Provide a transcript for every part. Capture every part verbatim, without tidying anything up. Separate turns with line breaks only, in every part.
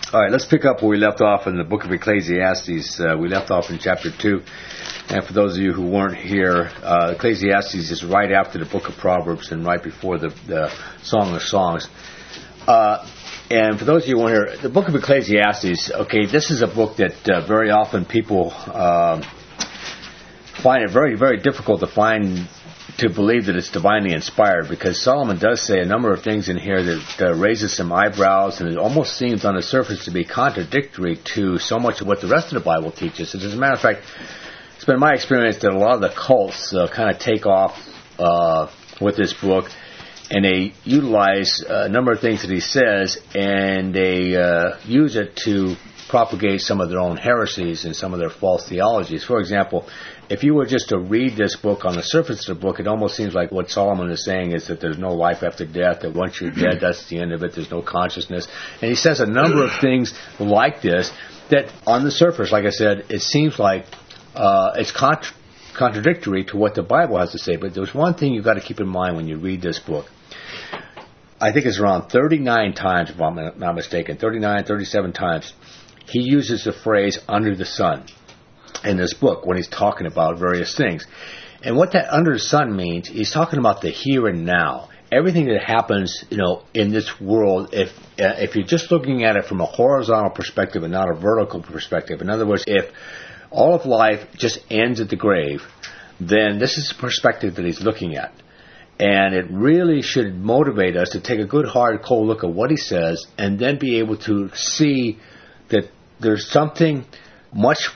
All right, let's pick up where we left off in the book of Ecclesiastes. Uh, we left off in chapter two. And for those of you who weren't here, uh, Ecclesiastes is right after the book of Proverbs and right before the, the Song of Songs. Uh, and for those of you who weren't here, the book of Ecclesiastes, okay, this is a book that uh, very often people uh, find it very, very difficult to find, to believe that it's divinely inspired, because Solomon does say a number of things in here that uh, raises some eyebrows, and it almost seems on the surface to be contradictory to so much of what the rest of the Bible teaches. As a matter of fact, it's been my experience that a lot of the cults uh, kind of take off uh, with this book, and they utilize a number of things that he says, and they uh, use it to propagate some of their own heresies and some of their false theologies. For example, if you were just to read this book on the surface of the book, it almost seems like what Solomon is saying is that there's no life after death, that once you're dead, that's the end of it, there's no consciousness. And he says a number of things like this that on the surface, like I said, it seems like uh, it's contra- contradictory to what the Bible has to say. But there's one thing you've got to keep in mind when you read this book. I think it's around thirty-nine times, if I'm not mistaken, thirty-nine, thirty-seven times, he uses the phrase under the sun in this book when he's talking about various things. And what that under the sun means, he's talking about the here and now. Everything that happens, you know, in this world, if uh, if you're just looking at it from a horizontal perspective and not a vertical perspective. In other words, if all of life just ends at the grave, then this is the perspective that he's looking at. And it really should motivate us to take a good, hard, cold look at what he says and then be able to see that there's something much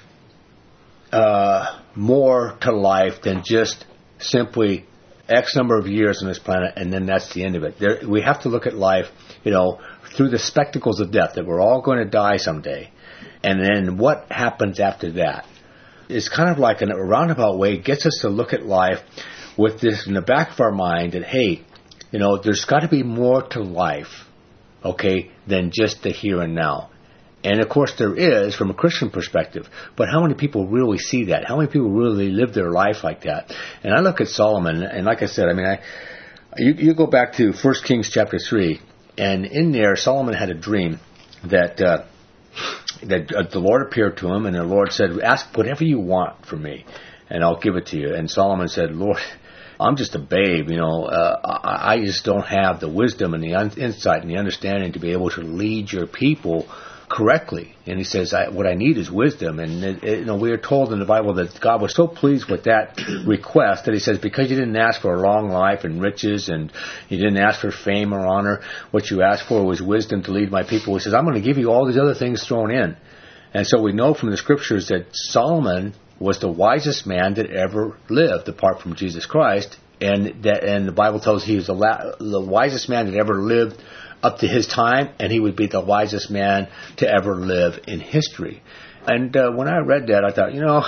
uh, more to life than just simply X number of years on this planet and then that's the end of it. There, we have to look at life, you know, through the spectacles of death, that we're all going to die someday. And then what happens after that? It's kind of like in a roundabout way, it gets us to look at life with this in the back of our mind that, hey, you know, there's got to be more to life, okay, than just the here and now. And, of course, there is from a Christian perspective. But how many people really see that? How many people really live their life like that? And I look at Solomon, and like I said, I mean, I you, you go back to First Kings chapter three, and in there Solomon had a dream that uh, that uh, the Lord appeared to him, and the Lord said, ask whatever you want from me, and I'll give it to you. And Solomon said, Lord, I'm just a babe, you know, uh, I, I just don't have the wisdom and the un- insight and the understanding to be able to lead your people correctly. And he says, I, what I need is wisdom. And it, it, you know, we are told in the Bible that God was so pleased with that request that he says, because you didn't ask for a long life and riches, and you didn't ask for fame or honor, what you asked for was wisdom to lead my people. He says, I'm going to give you all these other things thrown in. And so we know from the scriptures that Solomon was the wisest man that ever lived, apart from Jesus Christ. And that, and the Bible tells us he was the, la- the wisest man that ever lived up to his time, and he would be the wisest man to ever live in history. And uh, when I read that, I thought, you know,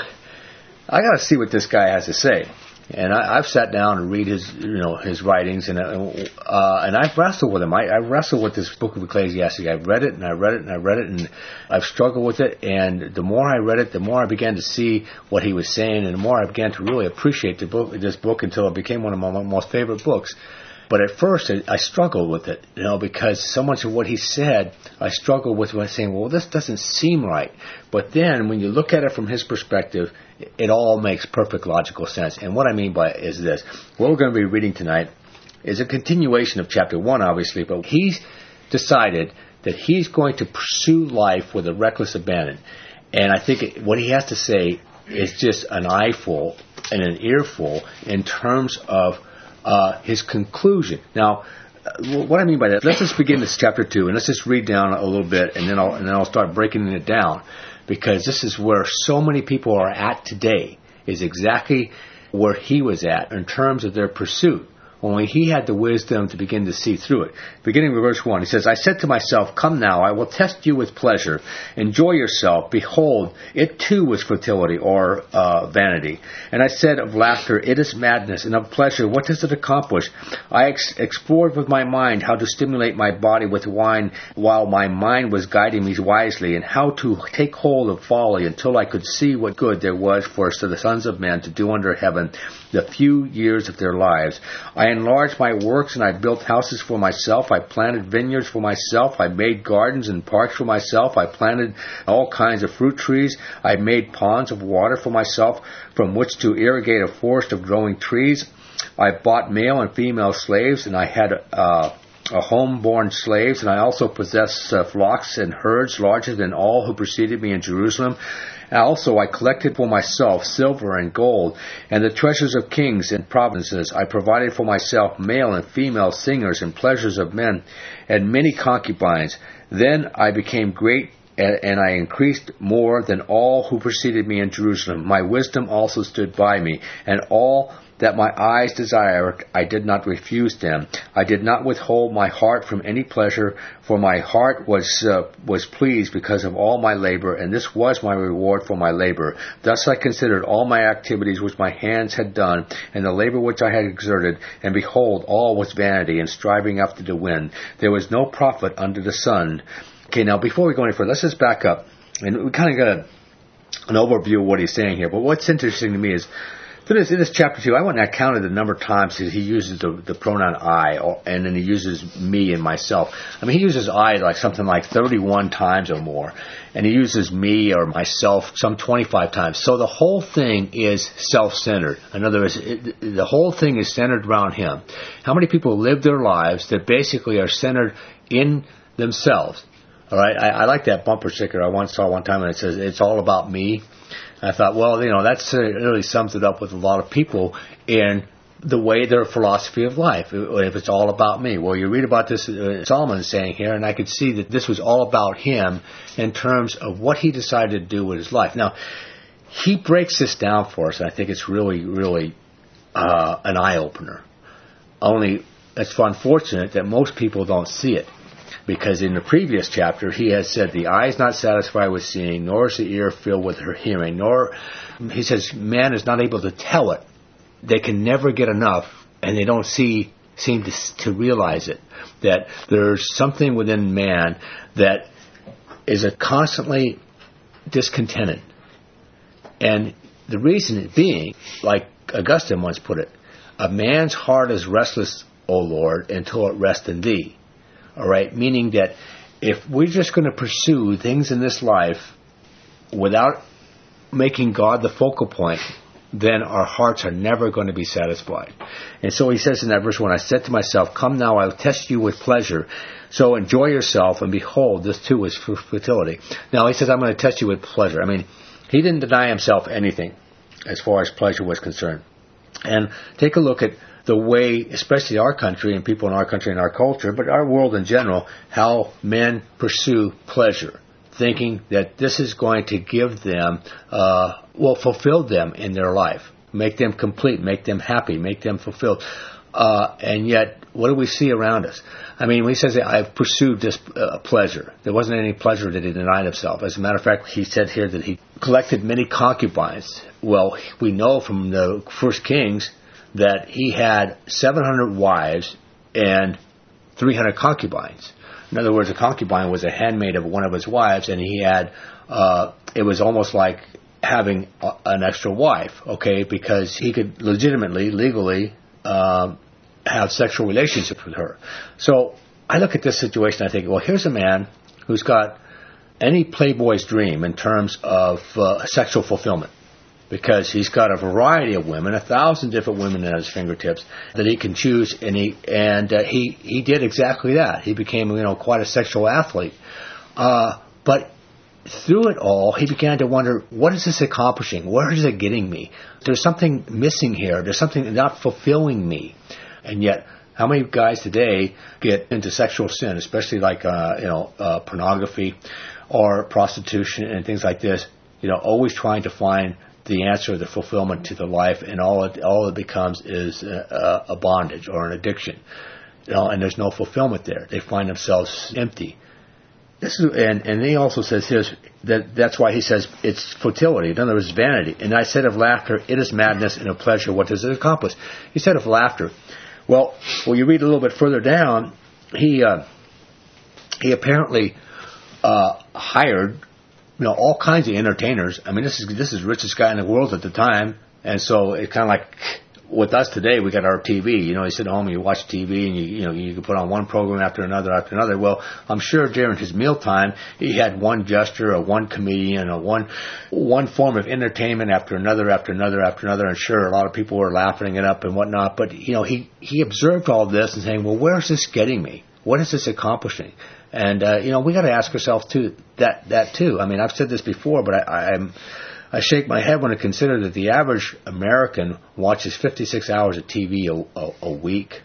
I got to see what this guy has to say. And I, I've sat down and read his, you know, his writings, and uh, and I've wrestled with him. I, I wrestled with this book of Ecclesiastes. I've read it and I read it and I read it, and I've struggled with it. And the more I read it, the more I began to see what he was saying, and the more I began to really appreciate the book, this book, until it became one of my most favorite books. But at first, I, I struggled with it, you know, because so much of what he said, I struggled with when saying, well, this doesn't seem right. But then, when you look at it from his perspective, it, it all makes perfect logical sense. And what I mean by it is this. What we're going to be reading tonight is a continuation of chapter one, obviously, but he's decided that he's going to pursue life with a reckless abandon. And I think it, what he has to say is just an eyeful and an earful in terms of Uh, his conclusion. Now, uh, what I mean by that, let's just begin this chapter two, and let's just read down a little bit, and then I'll and then I'll start breaking it down, because this is where so many people are at today, is exactly where he was at in terms of their pursuit. Only he had the wisdom to begin to see through it. Beginning with verse one, he says, I said to myself, come now, I will test you with pleasure. Enjoy yourself. Behold, it too was futility, or uh, vanity. And I said of laughter, it is madness. And of pleasure, what does it accomplish? I ex- explored with my mind how to stimulate my body with wine, while my mind was guiding me wisely, and how to take hold of folly until I could see what good there was for the sons of men to do under heaven the few years of their lives. I enlarged my works, and I built houses for myself. I planted vineyards for myself. I made gardens and parks for myself. I planted all kinds of fruit trees. I made ponds of water for myself from which to irrigate a forest of growing trees. I bought male and female slaves, and I had uh, a home-born slaves, and I also possessed uh, flocks and herds larger than all who preceded me in Jerusalem. Also, I collected for myself silver and gold, and the treasures of kings and provinces. I provided for myself male and female singers and pleasures of men, and many concubines. Then I became great, and I increased more than all who preceded me in Jerusalem. My wisdom also stood by me, and all that my eyes desired, I did not refuse them. I did not withhold my heart from any pleasure, for my heart was uh, was pleased because of all my labor, and this was my reward for my labor. Thus I considered all my activities which my hands had done, and the labor which I had exerted, and behold, all was vanity and striving after the wind. There was no profit under the sun. Okay, now before we go any further, let's just back up, and we kind of got a, an overview of what he's saying here. But what's interesting to me is, So this, in this chapter two, I went and I counted the number of times that he uses the, the pronoun I, or, and then he uses me and myself. I mean, he uses I like something like thirty-one times or more, and he uses me or myself some twenty-five times. So the whole thing is self-centered. In other words, it, the whole thing is centered around him. How many people live their lives that basically are centered in themselves? All right, I, I like that bumper sticker I once saw one time, and it says, "It's all about me." I thought, well, you know, that's uh, really sums it up with a lot of people in the way their philosophy of life. If it's all about me. Well, you read about this, uh, Solomon saying here, and I could see that this was all about him in terms of what he decided to do with his life. Now, he breaks this down for us, and I think it's really, really uh, an eye-opener. Only it's unfortunate that most people don't see it. Because in the previous chapter, he has said, the eye is not satisfied with seeing, nor is the ear filled with her hearing, nor, he says, man is not able to tell it. They can never get enough, and they don't see, seem to, to realize it, that there's something within man that is a constantly discontented. And the reason being, like Augustine once put it, a man's heart is restless, O Lord, until it rests in thee. All right, meaning that if we're just going to pursue things in this life without making God the focal point, then our hearts are never going to be satisfied. And so he says in that verse one, I said to myself, come now, I will test you with pleasure. So enjoy yourself, and behold, this too is futility. Now he says, I'm going to test you with pleasure. I mean, he didn't deny himself anything as far as pleasure was concerned. And take a look at the way, especially our country and people in our country and our culture, but our world in general, how men pursue pleasure, thinking that this is going to give them, uh, well, fulfill them in their life, make them complete, make them happy, make them fulfilled. Uh, and yet, what do we see around us? I mean, when he says, I've pursued this uh, pleasure, there wasn't any pleasure that he denied himself. As a matter of fact, he said here that he collected many concubines. Well, we know from the First Kings that he had seven hundred wives and three hundred concubines. In other words, a concubine was a handmaid of one of his wives, and he had, uh, it was almost like having a, an extra wife, okay, because he could legitimately, legally, um, have sexual relationships with her. So I look at this situation, I think, well, here's a man who's got any playboy's dream in terms of uh, sexual fulfillment. Because he's got a variety of women, a thousand different women at his fingertips that he can choose, and he and uh, he he did exactly that. He became, you know, quite a sexual athlete. Uh, but through it all, he began to wonder, what is this accomplishing? Where is it getting me? There's something missing here. There's something not fulfilling me. And yet, how many guys today get into sexual sin, especially like uh, you know uh, pornography or prostitution and things like this? You know, always trying to find the answer, the fulfillment to the life, and all it all it becomes is a, a bondage or an addiction. You know, and there's no fulfillment there. They find themselves empty. This is, and and he also says here that that's why he says it's futility. In other words, vanity. And I said of laughter, it is madness, and of pleasure, what does it accomplish? He said of laughter. Well, when you read a little bit further down, he uh, he apparently uh, hired, you know, all kinds of entertainers. I mean, this is this is the richest guy in the world at the time, and so it's kind of like, with us today, we got our T V. You know, you sit home and you watch T V, and you you know you can put on one program after another after another. Well, I'm sure during his mealtime, he had one gesture or one comedian or one one form of entertainment after another after another after another. And sure, a lot of people were laughing it up and whatnot. But you know, he he observed all this and saying, well, where is this getting me? What is this accomplishing? And uh, you know, we got to ask ourselves too that that too. I mean, I've said this before, but I, I'm. I shake my head when I consider that the average American watches fifty-six hours of T V a, a, a week.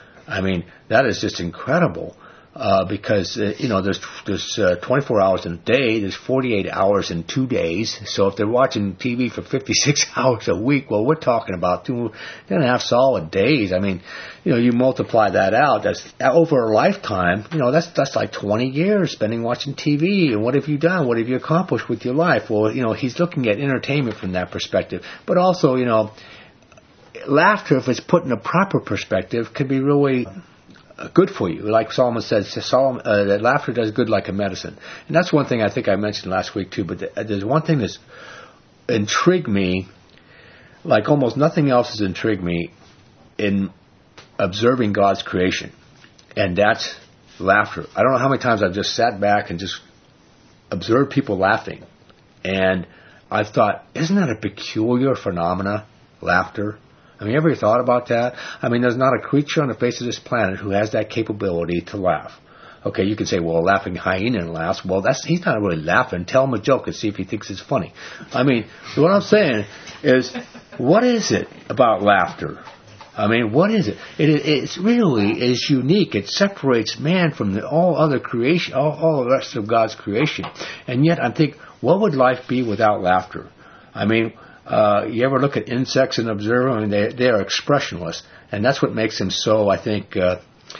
I mean, that is just incredible uh, because, uh, you know, there's there's uh, twenty-four hours in a day, there's forty-eight hours in two days. So if they're watching T V for fifty-six hours a week, well, we're talking about two, two and a half solid days. I mean, you know, you multiply that out, that's over a lifetime, you know, that's that's like twenty years spending watching T V. And what have you done? What have you accomplished with your life? Well, you know, he's looking at entertainment from that perspective. But also, you know, laughter, if it's put in a proper perspective, can be really good for you. Like Solomon says, Solomon, uh, that laughter does good like a medicine. And that's one thing I think I mentioned last week too. But th- there's one thing that's intrigued me, like almost nothing else has intrigued me in observing God's creation. And that's laughter. I don't know how many times I've just sat back and just observed people laughing. And I've thought, isn't that a peculiar phenomena, laughter? I mean, ever thought about that? I mean, there's not a creature on the face of this planet who has that capability to laugh. Okay, you can say, well, a laughing hyena laughs. Well, that's he's not really laughing. Tell him a joke and see if he thinks it's funny. I mean, what I'm saying is, what is it about laughter? I mean, what is it? It it's really is unique. It separates man from the, all other creation, all, all the rest of God's creation. And yet, I think, what would life be without laughter? I mean, Uh, you ever look at insects and observe them? I mean, they, they are expressionless. And that's what makes them so, I think, uh,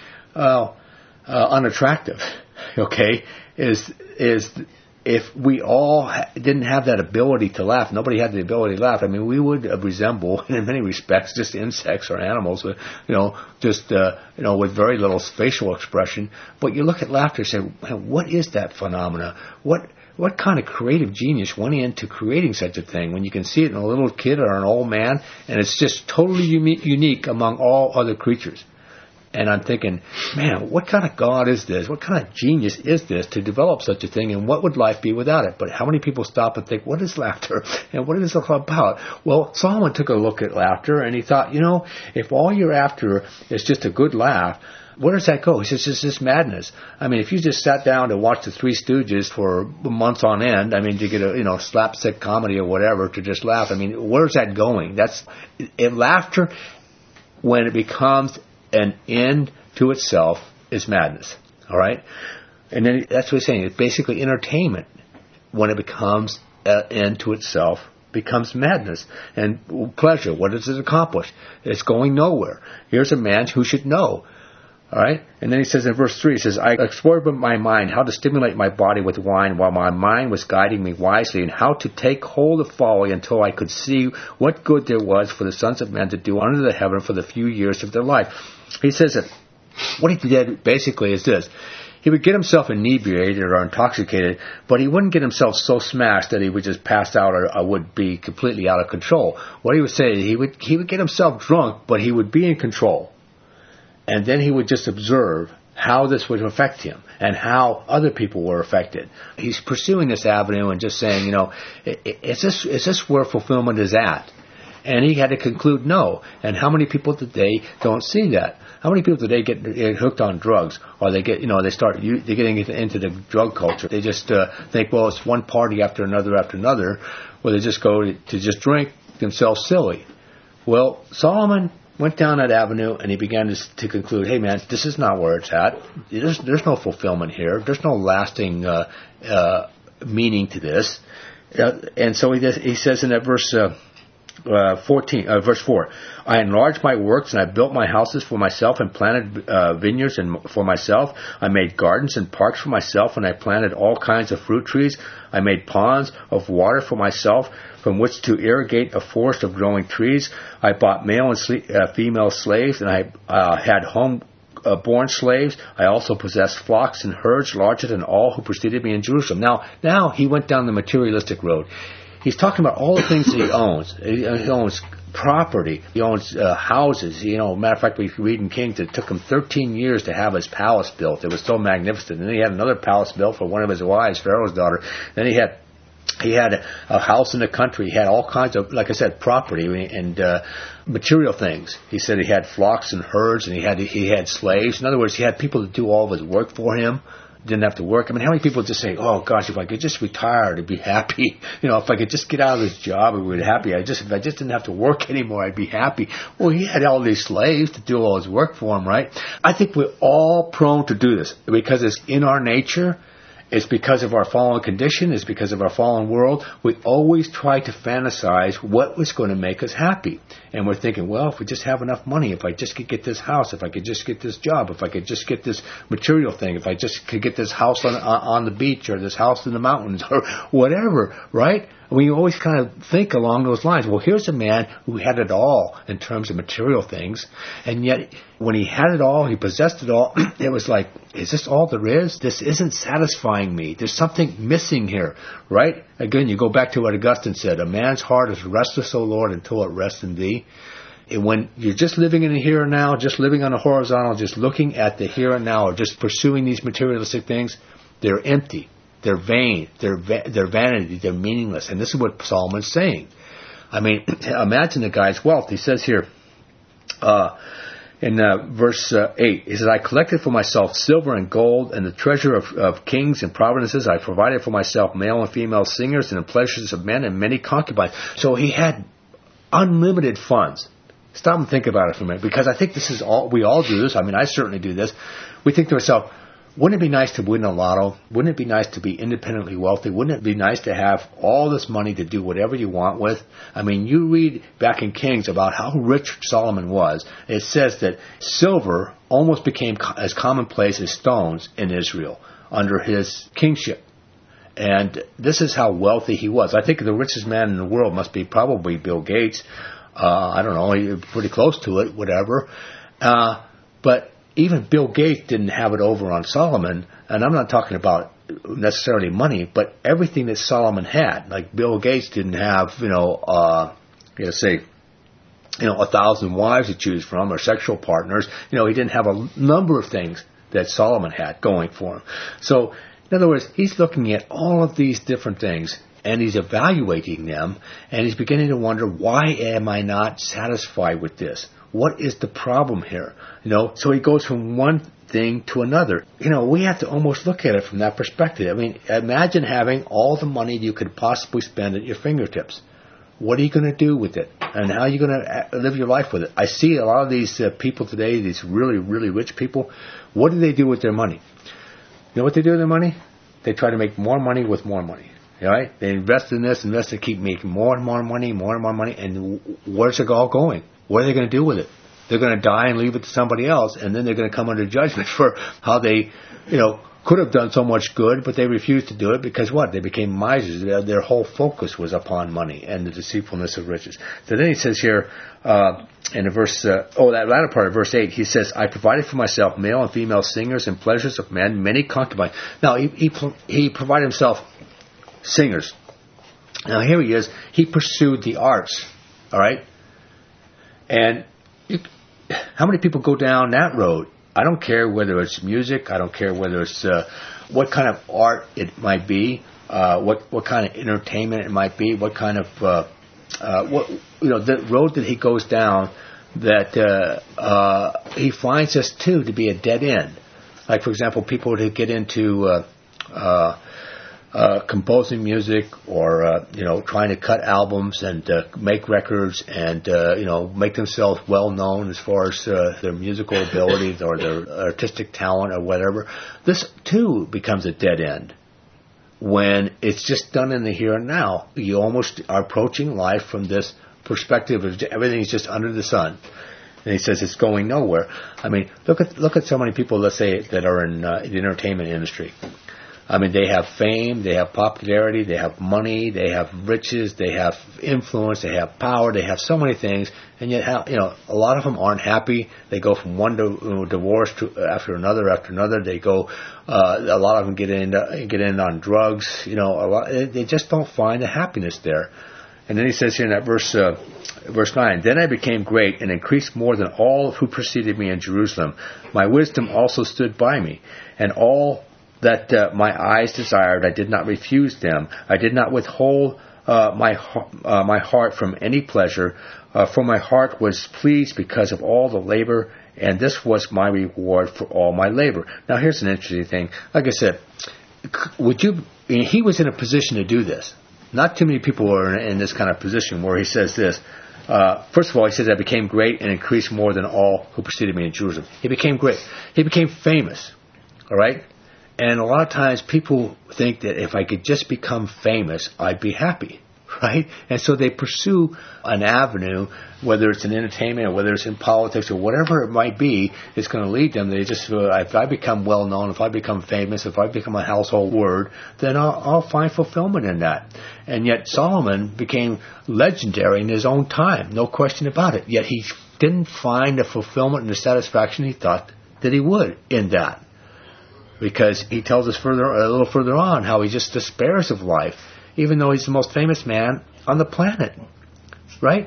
uh, uh, unattractive. Okay? Is, is, if we all ha- didn't have that ability to laugh, nobody had the ability to laugh, I mean, we would uh, resemble, in many respects, just insects or animals, with, you know, just, uh, you know, with very little facial expression. But you look at laughter and say, what is that phenomena? What, What kind of creative genius went into creating such a thing when you can see it in a little kid or an old man, and it's just totally uni- unique among all other creatures? And I'm thinking, man, what kind of God is this? What kind of genius is this to develop such a thing, and what would life be without it? But how many people stop and think, what is laughter, and what is it all about? Well, Solomon took a look at laughter, and he thought, you know, if all you're after is just a good laugh, where does that go? He says, it's just madness. I mean, if you just sat down to watch the Three Stooges for months on end, I mean, to get a, you know, slapstick comedy or whatever, to just laugh, I mean, where's that going? That's, it, laughter, when it becomes an end to itself, is madness. All right? And then that's what he's saying. It's basically entertainment. When it becomes an end to itself, becomes madness. And pleasure, what does it accomplish? It's going nowhere. Here's a man who should know. All right? And then he says in verse three, he says, I explored with my mind how to stimulate my body with wine while my mind was guiding me wisely, and how to take hold of folly until I could see what good there was for the sons of men to do under the heaven for the few years of their life. He says that what he did basically is this. He would get himself inebriated or intoxicated, but he wouldn't get himself so smashed that he would just pass out or, or would be completely out of control. What he would say, he would he would get himself drunk, but he would be in control. And then he would just observe how this would affect him and how other people were affected. He's pursuing this avenue and just saying, you know, is this, is this where fulfillment is at? And he had to conclude no. And how many people today don't see that? How many people today get, get hooked on drugs, or they get, you know, they start they're getting into the drug culture? They just uh, think, well, it's one party after another after another, where they just go to, to just drink themselves silly. Well, Solomon went down that avenue, and he began to, to conclude, hey, man, this is not where it's at. There's, there's no fulfillment here. There's no lasting uh, uh, meaning to this. Uh, and so he, does, he says in that verse uh, uh, fourteen, uh, verse four, I enlarged my works, and I built my houses for myself, and planted uh, vineyards and for myself. I made gardens and parks for myself, and I planted all kinds of fruit trees. I made ponds of water for myself, from which to irrigate a forest of growing trees. I bought male and sle- uh, female slaves, and I uh, had home uh, born slaves. I also possessed flocks and herds larger than all who preceded me in Jerusalem. Now, now he went down the materialistic road. he's talking about all the things that he owns. He, he owns property. He owns uh, houses. You know, matter of fact, we read in Kings, it took him thirteen years to have his palace built. It was so magnificent. And then he had another palace built for one of his wives, Pharaoh's daughter. Then he had he had a, a house in the country. He had all kinds of, like I said, property and uh, material things. He said he had flocks and herds, and he had he had slaves. In other words, he had people to do all of his work for him. Didn't have to work. I mean, how many people just say, "Oh gosh, if I could just retire, I'd be happy." You know, if I could just get out of this job, I'd be happy. I just, if I just didn't have to work anymore, I'd be happy. Well, he had all these slaves to do all his work for him, right? I think we're all prone to do this because it's in our nature. It's because of our fallen condition. It's because of our fallen world. We always try to fantasize what was going to make us happy. And we're thinking, well, if we just have enough money, if I just could get this house, if I could just get this job, if I could just get this material thing, if I just could get this house on on the beach or this house in the mountains or whatever, right? We always kind of think along those lines. Well, here's a man who had it all in terms of material things, and yet when he had it all, he possessed it all, it was like, is this all there is? This isn't satisfying me. There's something missing here, right? Again, you go back to what Augustine said, a man's heart is restless, O Lord, until it rests in thee. And when you're just living in the here and now, just living on a horizontal, just looking at the here and now, or just pursuing these materialistic things, they're empty. They're vain, they're, va- they're vanity, they're meaningless. And this is what Solomon's saying. I mean, imagine the guy's wealth. He says here, uh, in uh, verse uh, eight, he says, I collected for myself silver and gold and the treasure of, of kings and provinces. I provided for myself male and female singers and the pleasures of men and many concubines. So he had unlimited funds. Stop and think about it for a minute, because I think this is all, we all do this. I mean, I certainly do this. We think to ourselves, wouldn't it be nice to win a lotto? Wouldn't it be nice to be independently wealthy? Wouldn't it be nice to have all this money to do whatever you want with? I mean, you read back in Kings about how rich Solomon was. It says that silver almost became as commonplace as stones in Israel under his kingship. And this is how wealthy he was. I think the richest man in the world must be probably Bill Gates. Uh, I don't know, he's pretty close to it, whatever. Uh, but even Bill Gates didn't have it over on Solomon, and I'm not talking about necessarily money, but everything that Solomon had. Like Bill Gates didn't have, you know, uh, you know, say, you know, a thousand wives to choose from or sexual partners. You know, he didn't have a number of things that Solomon had going for him. So, in other words, he's looking at all of these different things, and he's evaluating them, and he's beginning to wonder, why am I not satisfied with this? What is the problem here? You know, so he goes from one thing to another. You know, we have to almost look at it from that perspective. I mean, imagine having all the money you could possibly spend at your fingertips. What are you going to do with it? And how are you going to live your life with it? I see a lot of these uh, people today, these really, really rich people. What do they do with their money? You know what they do with their money? They try to make more money with more money. Right? They invest in this, invest to keep making more and more money, more and more money, and where's it all going? What are they going to do with it? They're going to die and leave it to somebody else, and then they're going to come under judgment for how they, you know, could have done so much good, but they refused to do it because what? They became misers. Their, their whole focus was upon money and the deceitfulness of riches. So then he says here, uh, in a verse, uh, oh, that latter part of verse eight, he says, I provided for myself male and female singers and pleasures of men, many concubines. Now, he, he, he provided himself singers. Now, here he is. He pursued the arts, all right? And you, how many people go down that road? I don't care whether it's music. I don't care whether it's uh, what kind of art it might be, uh, what what kind of entertainment it might be, what kind of uh, uh, what you know the road that he goes down. That uh, uh, he finds this too to be a dead end. Like for example, people who get into uh, uh, Uh, composing music, or uh, you know, trying to cut albums and uh, make records, and uh, you know, make themselves well known as far as uh, their musical abilities or their artistic talent or whatever. This too becomes a dead end when it's just done in the here and now. You almost are approaching life from this perspective of everything's just under the sun. And he says it's going nowhere. I mean, look at look at so many people, let's say, that are in uh, the entertainment industry. I mean, they have fame, they have popularity, they have money, they have riches, they have influence, they have power, they have so many things, and yet, you know, a lot of them aren't happy. They go from one to, you know, divorce to after another after another. They go, uh, a lot of them get in get in on drugs. You know, a lot, they just don't find the happiness there. And then he says here in that verse, uh, verse nine, then I became great and increased more than all who preceded me in Jerusalem. My wisdom also stood by me, and all that uh, my eyes desired, I did not refuse them. I did not withhold uh, my uh, my heart from any pleasure, uh, for my heart was pleased because of all the labor, and this was my reward for all my labor. Now, here's an interesting thing. Like I said, would you? He was in a position to do this. Not too many people are in this kind of position where he says this. Uh, first of all, he says, I became great and increased more than all who preceded me in Jerusalem. He became great. He became famous. All right? And a lot of times people think that if I could just become famous, I'd be happy. Right? And so they pursue an avenue, whether it's in entertainment or whether it's in politics or whatever it might be, it's going to lead them. They just, uh, if I become well known, if I become famous, if I become a household word, then I'll, I'll find fulfillment in that. And yet Solomon became legendary in his own time, no question about it. Yet he didn't find the fulfillment and the satisfaction he thought that he would in that. Because he tells us further, a little further on, how he just despairs of life, even though he's the most famous man on the planet, right?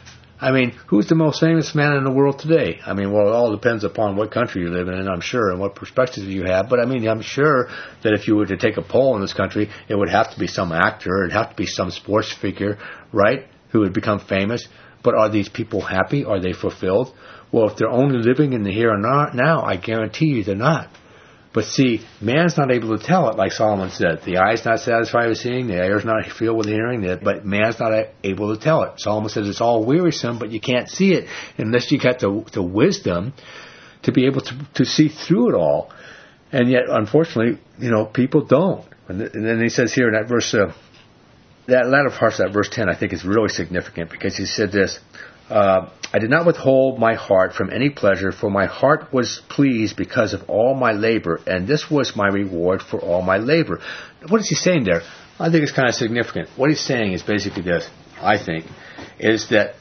I mean, who's the most famous man in the world today? I mean, well, it all depends upon what country you live in, I'm sure, and what perspective you have. But I mean, I'm sure that if you were to take a poll in this country, it would have to be some actor, it'd have to be some sports figure, right, who would become famous. But are these people happy? Are they fulfilled? Well, if they're only living in the here and now, I guarantee you they're not. But see, man's not able to tell it, like Solomon said. The eye's not satisfied with seeing, the ear's not filled with hearing, but man's not able to tell it. Solomon says it's all wearisome, but you can't see it unless you got the, the wisdom to be able to, to see through it all. And yet, unfortunately, you know, people don't. And, th- and then he says here in that verse, uh, that latter part of that verse ten, I think is really significant because he said this, Uh, I did not withhold my heart from any pleasure, for my heart was pleased because of all my labor, and this was my reward for all my labor. What is he saying there? I think it's kind of significant. What he's saying is basically this, I think, is that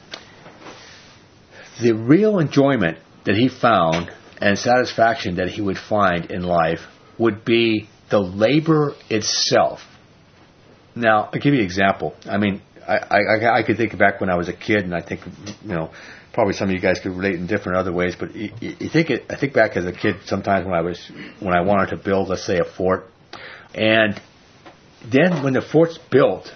the real enjoyment that he found and satisfaction that he would find in life would be the labor itself. Now, I'll give you an example. I mean, I, I, I could think back when I was a kid, and I think, you know, probably some of you guys could relate in different other ways. But you, you think it, I think back as a kid, sometimes when I was when I wanted to build, let's say, a fort, and then when the fort's built,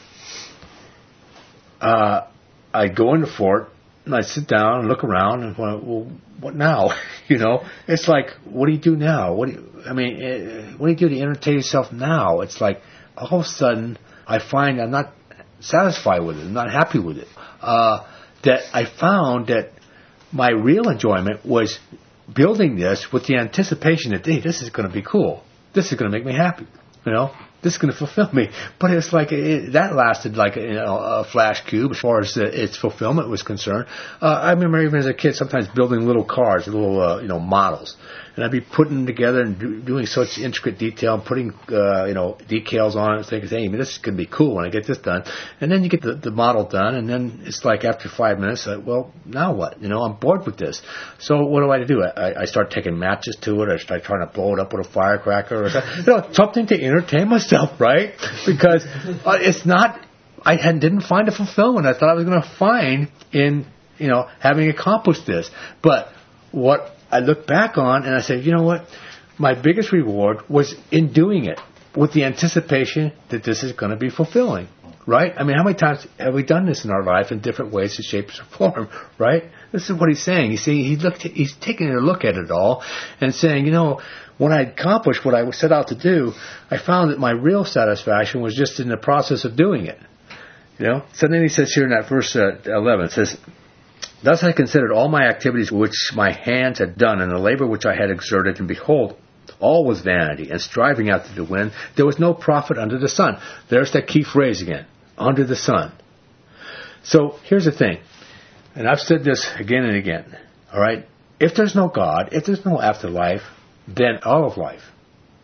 uh, I'd go in the fort and I'd sit down and look around and go, well, what now? You know, it's like, what do you do now? What do you, I mean, what do you do to entertain yourself now? It's like all of a sudden I find I'm not satisfied with it. I'm not happy with it. Uh, that I found that my real enjoyment was building this with the anticipation that, hey, this is going to be cool. This is going to make me happy. You know, this is going to fulfill me. But it's like it, that lasted like you know, a flash cube as far as the, its fulfillment was concerned. Uh, I remember even as a kid sometimes building little cars, little uh, you know models. And I'd be putting them together and do, doing such intricate detail and putting, uh, you know, decals on it and thinking, hey, this is going to be cool when I get this done. And then you get the, the model done, and then it's like after five minutes, like, well, now what? You know, I'm bored with this. So what do I do? I, I start taking matches to it. I start trying to blow it up with a firecracker or something. You know, something to entertain myself, right? Because uh, it's not, I had, didn't find a fulfillment I thought I was going to find in, you know, having accomplished this. But what I look back on and I say, you know what? My biggest reward was in doing it with the anticipation that this is going to be fulfilling, right? I mean, how many times have we done this in our life in different ways, and shapes, or form, right? This is what he's saying. He's saying he looked, he's taking a look at it all and saying, you know, when I accomplished what I set out to do, I found that my real satisfaction was just in the process of doing it. You know. So then he says here in that verse uh, eleven, it says, thus I considered all my activities which my hands had done, and the labor which I had exerted, and behold, all was vanity, and striving after the wind. There was no profit under the sun. There's that key phrase again, under the sun. So here's the thing, and I've said this again and again, all right? If there's no God, if there's no afterlife, then all of life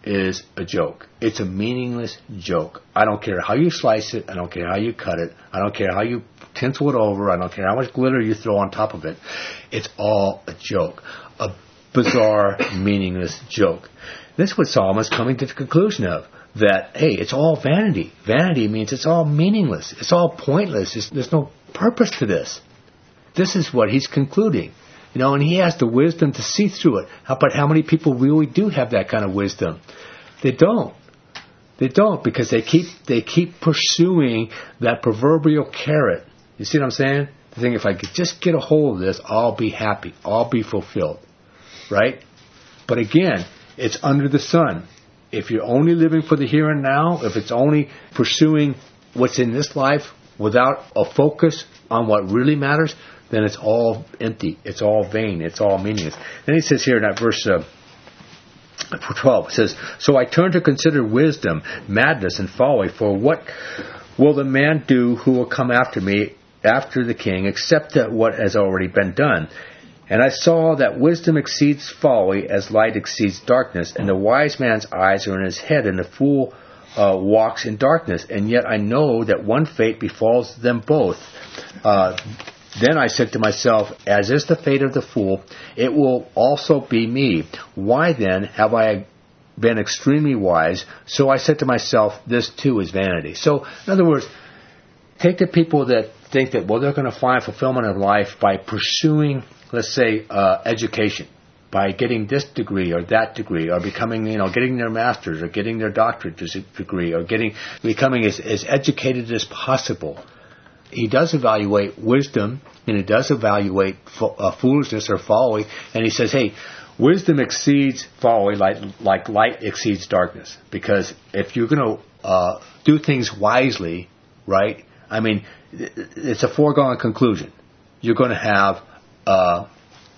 is a joke. It's a meaningless joke. I don't care how you slice it. I don't care how you cut it. I don't care how you tinsel it over. I don't care how much glitter you throw on top of it. It's all a joke. A bizarre, meaningless joke. This is what Solomon's coming to the conclusion of. That, hey, it's all vanity. Vanity means it's all meaningless. It's all pointless. It's, there's no purpose to this. This is what he's concluding. You know, and he has the wisdom to see through it. How, but how many people really do have that kind of wisdom? They don't. They don't because they keep they keep pursuing that proverbial carrot. You see what I'm saying? They think if I could just get a hold of this, I'll be happy. I'll be fulfilled. Right? But again, it's under the sun. If you're only living for the here and now, if it's only pursuing what's in this life without a focus on what really matters, then it's all empty. It's all vain. It's all meaningless. Then he says here in that verse uh, twelve, it says, "So I turn to consider wisdom, madness, and folly, for what will the man do who will come after me, after the king, except that what has already been done? And I saw that wisdom exceeds folly as light exceeds darkness, and the wise man's eyes are in his head, and the fool uh, walks in darkness. And yet I know that one fate befalls them both. Uh, then I said to myself, as is the fate of the fool, it will also be me. Why then have I been extremely wise? So I said to myself, this too is vanity." So, in other words, take the people that think that, well, they're going to find fulfillment of life by pursuing, let's say, uh, education, by getting this degree or that degree, or becoming, you know, getting their master's or getting their doctorate degree, or getting, becoming as, as educated as possible. He does evaluate wisdom, and he does evaluate fo- uh, foolishness or folly, and he says, hey, wisdom exceeds folly like, like light exceeds darkness. Because if you're going to uh, do things wisely, right, I mean, it's a foregone conclusion. You're going to have uh,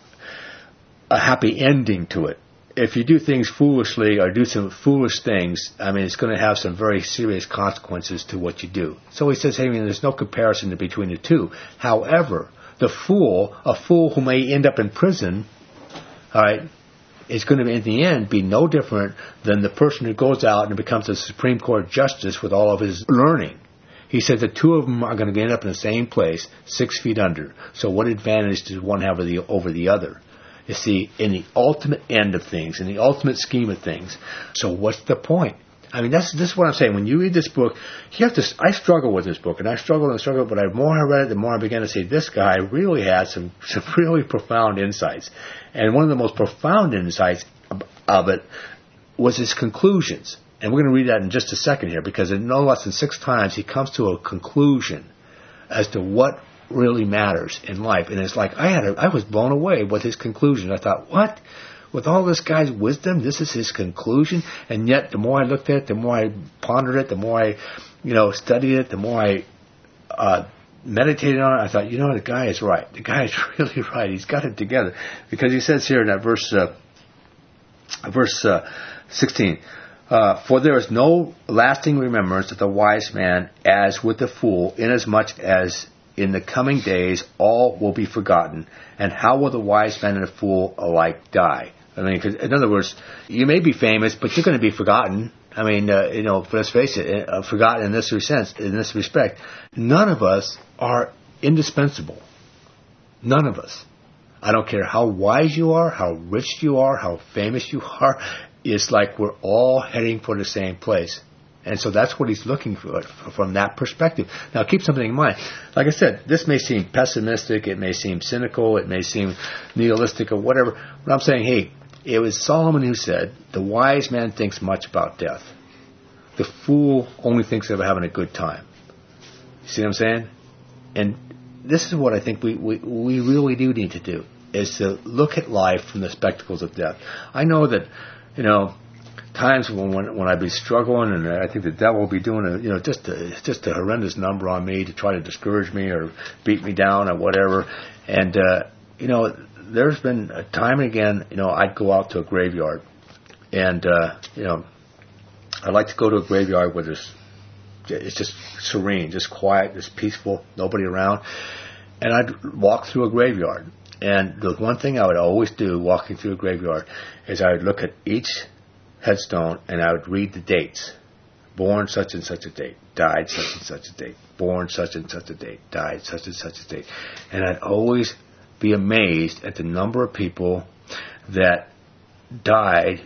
a happy ending to it. If you do things foolishly or do some foolish things, I mean, it's going to have some very serious consequences to what you do. So he says, hey, I mean, there's no comparison between the two. However, the fool, a fool who may end up in prison, all right, is going to, in the end, be no different than the person who goes out and becomes a Supreme Court justice with all of his learning. He said the two of them are going to end up in the same place, six feet under. So what advantage does one have over the, over the other? You see, in the ultimate end of things, in the ultimate scheme of things. So what's the point? I mean, that's this is what I'm saying. When you read this book, you have to. I struggle with this book, and I struggle and struggle. But the more I read it, the more I began to say, this guy really had some, some really profound insights. And one of the most profound insights of it was his conclusions. And we're going to read that in just a second here, because in no less than six times he comes to a conclusion as to what really matters in life. And it's like I had, a, I was blown away with his conclusion. I thought, what? With all this guy's wisdom, this is his conclusion. And yet, the more I looked at it, the more I pondered it, the more I, you know, studied it, the more I uh, meditated on it. I thought, you know, the guy is right. The guy is really right. He's got it together, because he says here in that verse, uh, verse uh, sixteen. Uh, for there is no lasting remembrance of the wise man as with the fool, inasmuch as in the coming days all will be forgotten. And how will the wise man and the fool alike die? I mean, 'cause in other words, you may be famous, but you're going to be forgotten. I mean, uh, you know, let's face it, uh, forgotten in this sense, in this respect. None of us are indispensable. None of us. I don't care how wise you are, how rich you are, how famous you are. It's like we're all heading for the same place. And so that's what he's looking for from that perspective. Now, keep something in mind. Like I said, this may seem pessimistic, it may seem cynical, it may seem nihilistic or whatever. But I'm saying, hey, it was Solomon who said, the wise man thinks much about death. The fool only thinks of having a good time. You see what I'm saying? And this is what I think we, we, we really do need to do, is to look at life from the spectacles of death. I know that, you know, times when when, when I'd be struggling, and I think the devil will be doing a, you know, just a, just a horrendous number on me to try to discourage me or beat me down or whatever. And, uh, you know, there's been a time and again, you know, I'd go out to a graveyard. And, uh, you know, I like to go to a graveyard where there's, it's just serene, just quiet, just peaceful, nobody around. And I'd walk through a graveyard. And the one thing I would always do walking through a graveyard is I would look at each headstone, and I would read the dates. Born such and such a date, died such and such a date, born such and such a date, died such and such a date. And I'd always be amazed at the number of people that died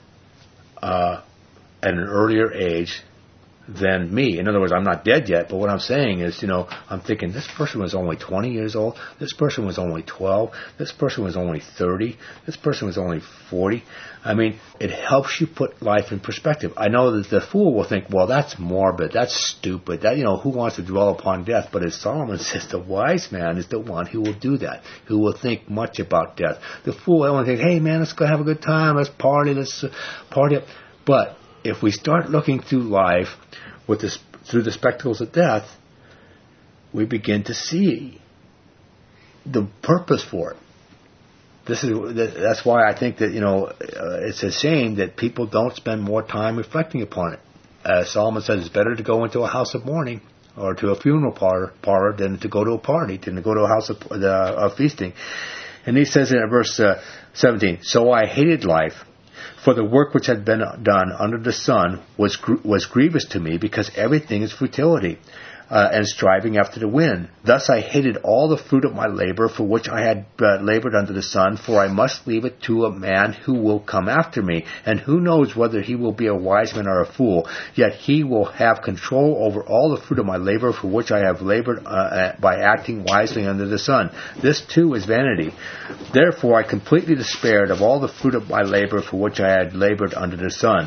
uh, at an earlier age than me. In other words, I'm not dead yet, but what I'm saying is, you know, I'm thinking this person was only twenty years old, this person was only twelve, this person was only thirty, this person was only forty. I mean, it helps you put life in perspective. I know that the fool will think, well, that's morbid, that's stupid, that, you know, who wants to dwell upon death? But as Solomon says, the wise man is the one who will do that, who will think much about death. The fool will only think, hey man, let's go have a good time, let's party, let's uh, party up. But if we start looking through life with this, through the spectacles of death, we begin to see the purpose for it. This is that's why I think that, you know, uh, it's a shame that people don't spend more time reflecting upon it. As Solomon says, it's better to go into a house of mourning or to a funeral parlor, parlor than to go to a party, than to go to a house of, uh, of feasting. And he says in verse uh, seventeen, so I hated life, for the work which had been done under the sun was was grievous to me, because everything is futility, uh, and striving after the wind. Thus I hated all the fruit of my labor, for which I had uh, labored under the sun, for I must leave it to a man who will come after me, and who knows whether he will be a wise man or a fool. Yet he will have control over all the fruit of my labor, for which I have labored uh, by acting wisely under the sun. This too is vanity. Therefore I completely despaired of all the fruit of my labor, for which I had labored under the sun.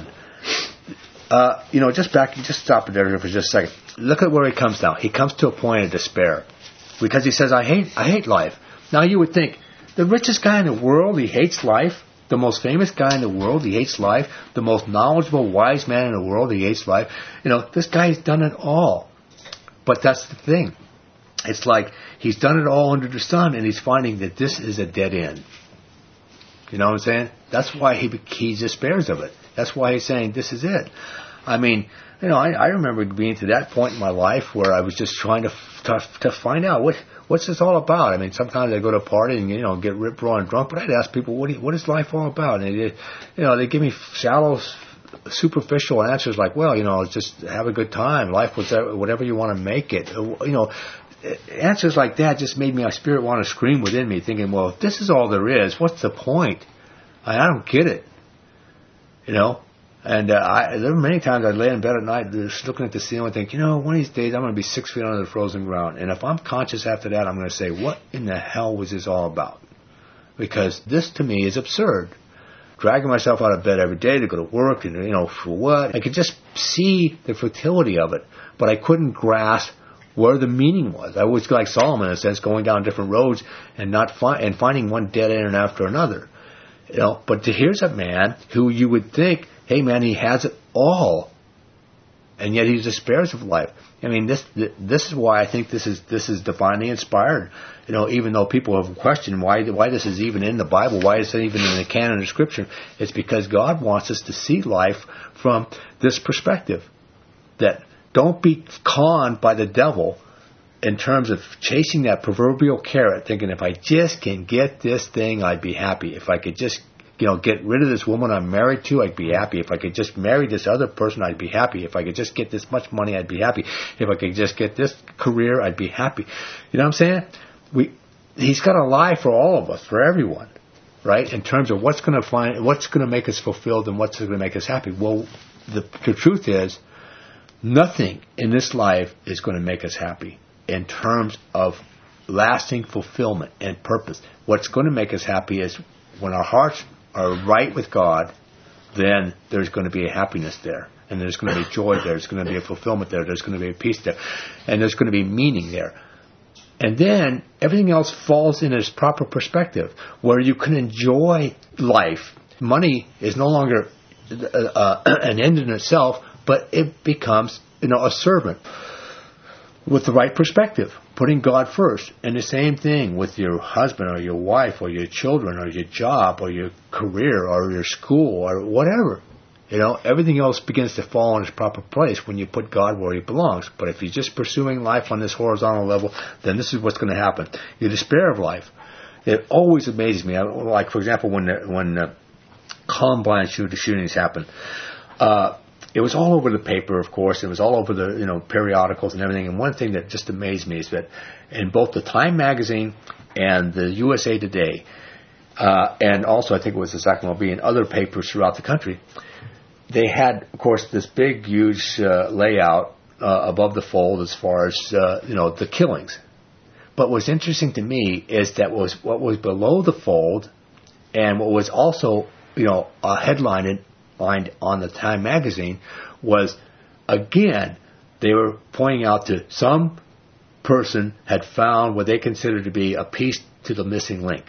Uh, you know, just back, just stop it there for just a second. Look at where he comes now. He comes to a point of despair, because he says, I hate, I hate life. Now you would think, the richest guy in the world, he hates life. The most famous guy in the world, he hates life. The most knowledgeable, wise man in the world, he hates life. You know, this guy's done it all. But that's the thing. It's like he's done it all under the sun, and he's finding that this is a dead end. You know what I'm saying? That's why he he despairs of it. That's why he's saying this is it. I mean, you know, I, I remember being to that point in my life where I was just trying to to, to find out what what's this all about. I mean, sometimes I go to a party and, you know, get rip roaring drunk, but I'd ask people, what do you, what is life all about? And they, you know, they give me shallow, superficial answers like, well, you know, just have a good time. Life was whatever you want to make it. You know, answers like that just made me, my spirit want to scream within me, thinking, well, if this is all there is, what's the point? I, I don't get it. You know? And uh, I, there were many times I'd lay in bed at night just looking at the ceiling and think, you know, one of these days I'm going to be six feet under the frozen ground. And if I'm conscious after that, I'm going to say, what in the hell was this all about? Because this, to me, is absurd. Dragging myself out of bed every day to go to work, and, you know, for what? I could just see the futility of it, but I couldn't grasp where the meaning was. I was like Solomon, in a sense, going down different roads and not fi- and finding one dead end after another. You know, but to, here's a man who you would think, hey man, he has it all, and yet he despairs of life. I mean, this this is why I think this is this is divinely inspired. You know, even though people have questioned why why this is even in the Bible, why is it even in the canon of Scripture, it's because God wants us to see life from this perspective. That don't be conned by the devil in terms of chasing that proverbial carrot, thinking if I just can get this thing, I'd be happy. If I could just, you know, get rid of this woman I'm married to, I'd be happy. If I could just marry this other person, I'd be happy. If I could just get this much money, I'd be happy. If I could just get this career, I'd be happy. You know what I'm saying? We, he's got a lie for all of us, for everyone, right? In terms of what's going to find, what's going to make us fulfilled and what's going to make us happy. Well, the, the truth is, nothing in this life is going to make us happy in terms of lasting fulfillment and purpose. What's going to make us happy is when our hearts are right with God, then there's going to be a happiness there. And there's going to be joy there. There's going to be a fulfillment there. There's going to be a peace there. And there's going to be meaning there. And then everything else falls in its proper perspective, where you can enjoy life. Money is no longer uh, an end in itself, but it becomes, you know, a servant with the right perspective, putting God first. And the same thing with your husband or your wife or your children or your job or your career or your school or whatever. You know, everything else begins to fall in its proper place when you put God where He belongs. But if you're just pursuing life on this horizontal level, then this is what's going to happen. You despair of life. It always amazes me. I, like, for example, when the, when uh, Columbine shoot- shootings happened. Uh, it was all over the paper, of course. It was all over the, you know, periodicals and everything. And one thing that just amazed me is that in both the Time magazine and the U S A Today, uh, and also I think it was the Sacramento Bee and other papers throughout the country, they had, of course, this big, huge uh, layout uh, above the fold as far as, uh, you know, the killings. But what's interesting to me is that was what was below the fold and what was also, you know, a headline lined on the Time magazine was, again, they were pointing out that some person had found what they considered to be a piece to the missing link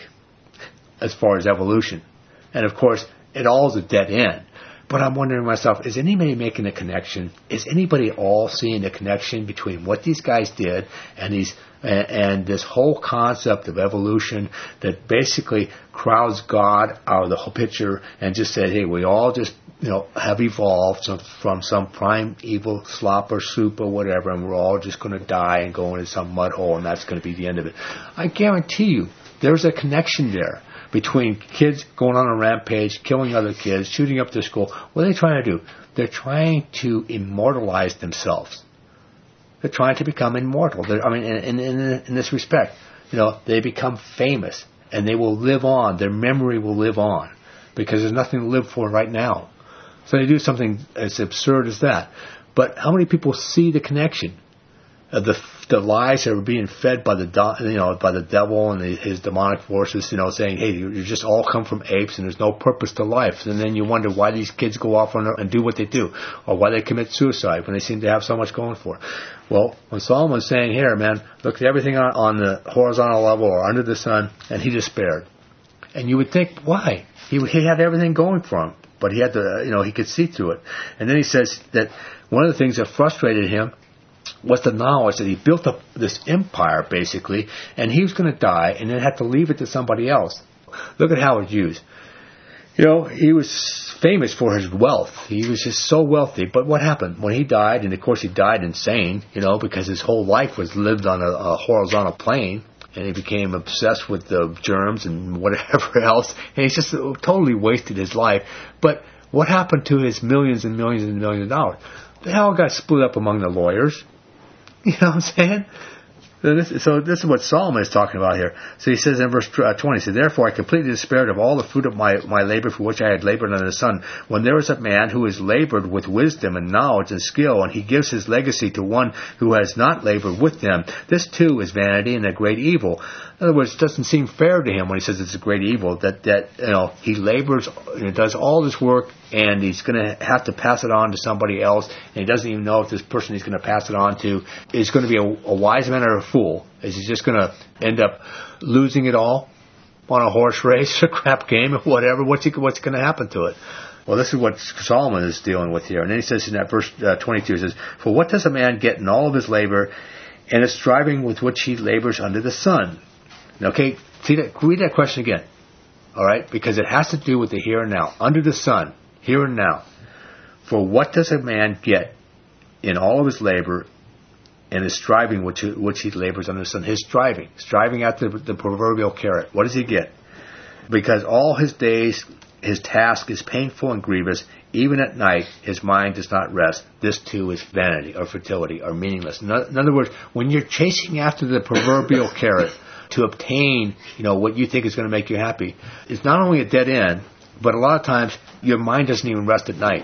as far as evolution. And, of course, it all is a dead end. But I'm wondering to myself, is anybody making a connection? Is anybody all seeing the connection between what these guys did and these and, and this whole concept of evolution that basically crowds God out of the whole picture and just said, hey, we all just, you know, have evolved some, from some prime evil slop or soup or whatever, and we're all just going to die and go into some mud hole, and that's going to be the end of it. I guarantee you there's a connection there between kids going on a rampage, killing other kids, shooting up their school. What are they trying to do? They're trying to immortalize themselves. They're trying to become immortal. They're, I mean, in, in, in this respect, you know, they become famous, and they will live on. Their memory will live on because there's nothing to live for right now. So they do something as absurd as that. But how many people see the connection? Uh, the the lies that are being fed by the do, you know by the devil and the, his demonic forces, you know, saying, hey, you, you just all come from apes and there's no purpose to life. And then you wonder why these kids go off on, and do what they do, or why they commit suicide when they seem to have so much going for it. Well, when Solomon's saying here, man, look at everything on, on the horizontal level or under the sun, and he despaired. And you would think, why? He he had everything going for him, but he had to, you know, he could see through it. And then he says that one of the things that frustrated him was the knowledge that he built up this empire, basically, and he was going to die and then have to leave it to somebody else. Look at Howard Hughes. You know, he was famous for his wealth. He was just so wealthy. But what happened? When he died, and of course he died insane, you know, because his whole life was lived on a, a horizontal plane, and he became obsessed with the germs and whatever else, and he just totally wasted his life. But what happened to his millions and millions and millions of dollars? The hell got split up among the lawyers. You know what I'm saying? So this, so this is what Solomon is talking about here. So he says in verse twenty, he says, therefore I completely despaired of all the fruit of my, my labor for which I had labored under the sun. When there is a man who has labored with wisdom and knowledge and skill, and he gives his legacy to one who has not labored with them, this too is vanity and a great evil. In other words, it doesn't seem fair to him when he says it's a great evil, that, that you know, he labors, you know, does all this work, and he's going to have to pass it on to somebody else, and he doesn't even know if this person he's going to pass it on to is going to be a, a wise man or a fool. Is he just going to end up losing it all on a horse race, a crap game, or whatever? What's he, what's going to happen to it? Well, this is what Solomon is dealing with here. And then he says in that verse uh, twenty-two, he says, for what does a man get in all of his labor and the striving with which he labors under the sun? Okay, see that, read that question again. All right, because it has to do with the here and now. Under the sun, here and now. For what does a man get in all of his labor and his striving which, which he labors under the sun? His striving. Striving after the, the proverbial carrot. What does he get? Because all his days, his task is painful and grievous. Even at night, his mind does not rest. This too is vanity or fertility or meaningless. In other words, when you're chasing after the proverbial carrot to obtain, you know, what you think is going to make you happy, it's not only a dead end, but a lot of times your mind doesn't even rest at night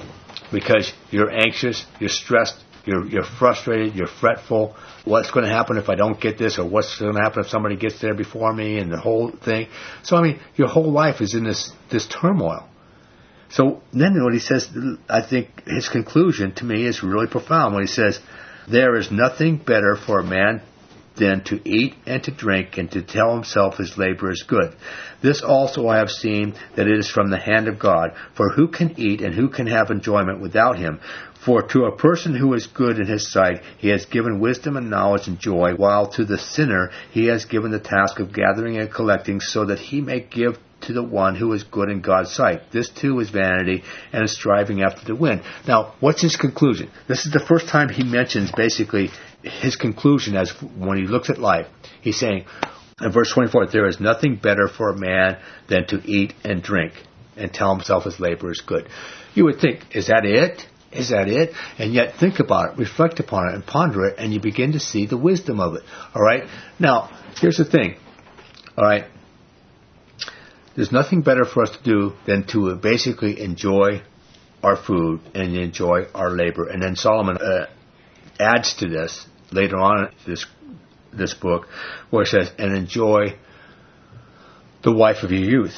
because you're anxious, you're stressed, you're, you're frustrated, you're fretful. What's going to happen if I don't get this, or what's going to happen if somebody gets there before me, and the whole thing. So, I mean, your whole life is in this, this turmoil. So then what he says, I think his conclusion to me is really profound when he says, there is nothing better for a man than to eat and to drink and to tell himself his labor is good. This also I have seen, that it is from the hand of God. For who can eat and who can have enjoyment without him? For to a person who is good in his sight, he has given wisdom and knowledge and joy, while to the sinner he has given the task of gathering and collecting, so that he may give to the one who is good in God's sight. This too is vanity and is striving after the wind. Now, what's his conclusion? This is the first time he mentions basically his conclusion as when he looks at life. He's saying in verse twenty-four, there is nothing better for a man than to eat and drink
and tell himself his labor is good. You would think, is that it? Is that it? And yet think about it, reflect upon it, and ponder it, and you begin to see the wisdom of it. All right? Now, here's the thing. All right? There's nothing better for us to do than to basically enjoy our food and enjoy our labor. And then Solomon uh, adds to this later on in this, this book, where it says, and enjoy the wife of your youth.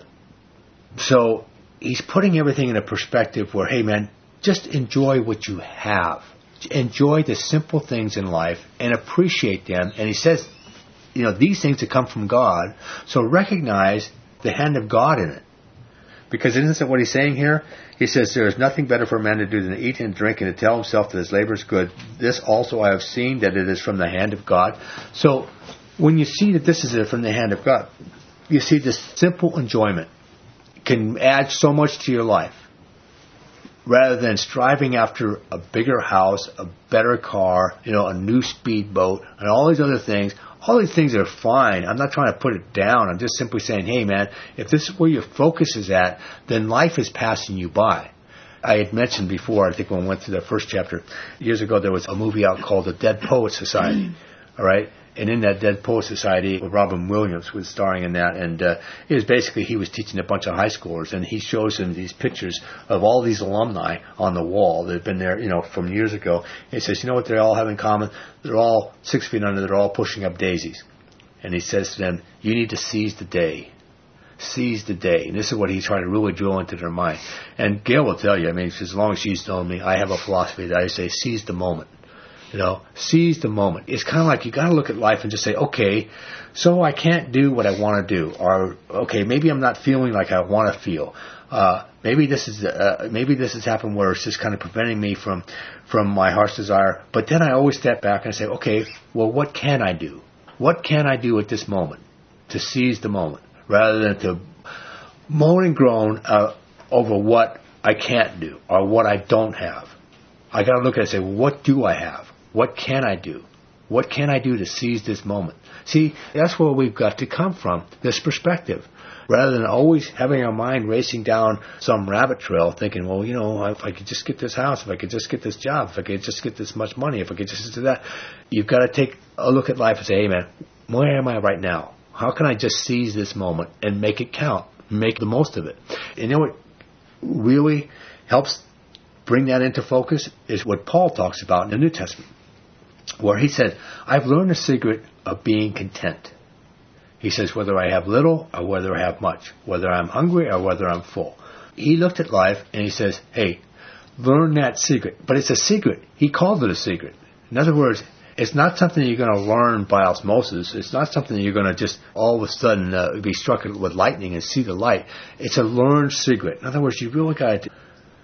So he's putting everything in a perspective where, hey man, just enjoy what you have. Enjoy the simple things in life and appreciate them. And he says, you know, these things that come from God, so recognize the hand of God in it. Because isn't that what he's saying here? He says, there is nothing better for a man to do than to eat and drink and to tell himself that his labor is good. This also I have seen, that it is from the hand of God. So when you see that this is from the hand of God, you see this simple enjoyment can add so much to your life. Rather than striving after a bigger house, a better car, you know, a new speedboat, and all these other things. All these things are fine. I'm not trying to put it down. I'm just simply saying, hey man, if this is where your focus is at, then life is passing you by. I had mentioned before, I think when we went through the first chapter, years ago there was a movie out called The Dead Poets Society. All right? And in that Dead Poets Society, Robin Williams was starring in that, and uh, it was basically, he was teaching a bunch of high schoolers, and he shows them these pictures of all these alumni on the wall that have been there, you know, from years ago. And he says, you know what they all have in common? They're all six feet under, they're all pushing up daisies. And he says to them, you need to seize the day. Seize the day. And this is what he's trying to really drill into their mind. And Gail will tell you, I mean, as long as she's known me, I have a philosophy that I say, seize the moment. You know, seize the moment. It's kind of like you got to look at life and just say, okay, so I can't do what I want to do, or okay, maybe I'm not feeling like I want to feel. Uh, maybe this is uh, maybe this has happened where it's just kind of preventing me from from my heart's desire. But then I always step back and say, okay, well, what can I do? What can I do at this moment to seize the moment, rather than to moan and groan uh, over what I can't do or what I don't have. I got to look at it and say, well, what do I have? What can I do? What can I do to seize this moment? See, that's where we've got to come from, this perspective. Rather than always having our mind racing down some rabbit trail thinking, well, you know, if I could just get this house, if I could just get this job, if I could just get this much money, if I could just do that. You've got to take a look at life and say, hey, man, where am I right now? How can I just seize this moment and make it count, make the most of it? And you know what really helps bring that into focus is what Paul talks about in the New Testament, where he said, I've learned the secret of being content. He says, whether I have little or whether I have much, whether I'm hungry or whether I'm full. He looked at life and he says, hey, learn that secret. But it's a secret. He called it a secret. In other words, it's not something you're going to learn by osmosis. It's not something you're going to just all of a sudden uh, be struck with lightning and see the light. It's a learned secret. In other words, you really got to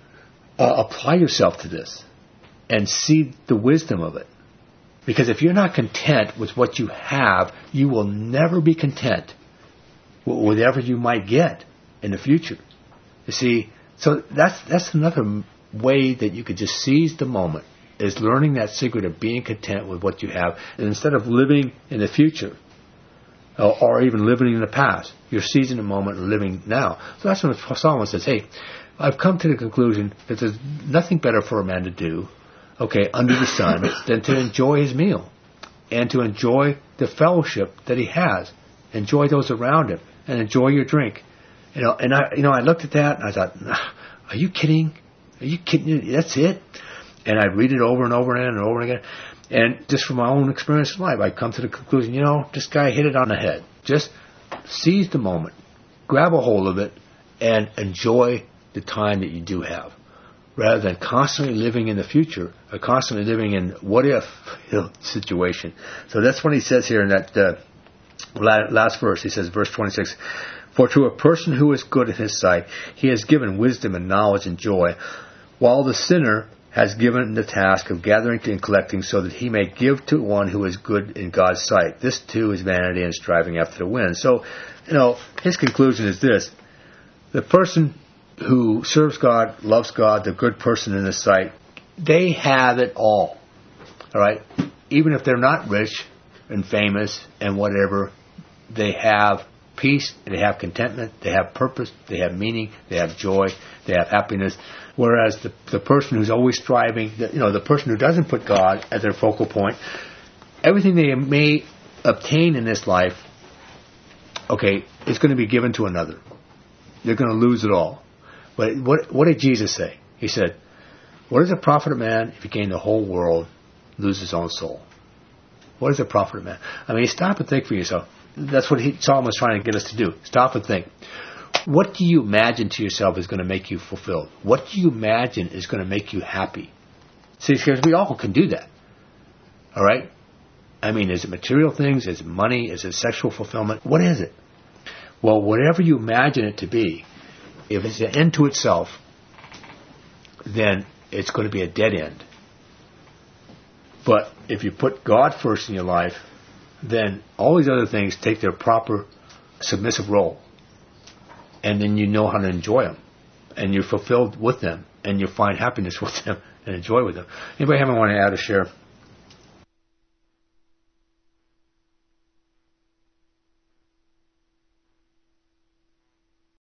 uh, apply yourself to this and see the wisdom of it. Because if you're not content with what you have, you will never be content with whatever you might get in the future. You see, so that's that's another way that you could just seize the moment, is learning that secret of being content with what you have. And instead of living in the future, or, or even living in the past, you're seizing the moment and living now. So that's when Solomon says, hey, I've come to the conclusion that there's nothing better for a man to do, okay, under the sun, than to enjoy his meal and to enjoy the fellowship that he has, enjoy those around him, and enjoy your drink. You know, and I, you know, I looked at that and I thought, are you kidding? Are you kidding? That's it? And I read it over and over again and over again. And just from my own experience in life, I come to the conclusion, you know, this guy hit it on the head. Just seize the moment, grab a hold of it, and enjoy the time that you do have, rather than constantly living in the future or constantly living in what-if you know, situation. So that's what he says here in that uh, last verse. He says, verse twenty-six, for to a person who is good in his sight, he has given wisdom and knowledge and joy, while the sinner has given the task of gathering and collecting so that he may give to one who is good in God's sight. This too is vanity and striving after the wind. So, you know, his conclusion is this. The person who serves God, loves God, the good person in his sight, they have it all. All right? Even if they're not rich and famous and whatever, they have peace, they have contentment, they have purpose, they have meaning, they have joy, they have happiness. Whereas the the person who's always striving, the, you know, the person who doesn't put God as their focal point, everything they may obtain in this life, okay, is going to be given to another. They're going to lose it all. But what what did Jesus say? He said, "What does it profit a man if he gain the whole world, lose his own soul?" What does it profit a man? I mean, stop and think for yourself. That's what he, Solomon was trying to get us to do. Stop and think. What do you imagine to yourself is going to make you fulfilled? What do you imagine is going to make you happy? See, because we all can do that. All right? I mean, is it material things? Is it money? Is it sexual fulfillment? What is it? Well, whatever you imagine it to be, if it's an end to itself, then it's going to be a dead end. But if you put God first in your life, then all these other things take their proper submissive role. And then you know how to enjoy them. And you're fulfilled with them. And you find happiness with them and enjoy with them. Anybody have anyone want to add or share?